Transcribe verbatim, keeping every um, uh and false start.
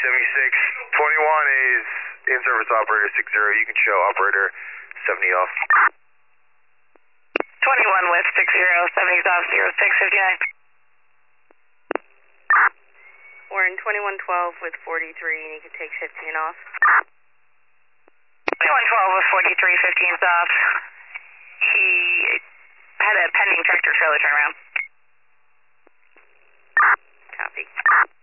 seventy-six. twenty-one is in-service operator six zero. You can show operator seventy off. twenty-one with six zero, seventies off, zero six fifty-nine. We're in twenty-one twelve with forty-three, and you can take fifteen off. twenty-one twelve with forty-three, fifteen's off. He had a pending tractor trailer turnaround. Copy.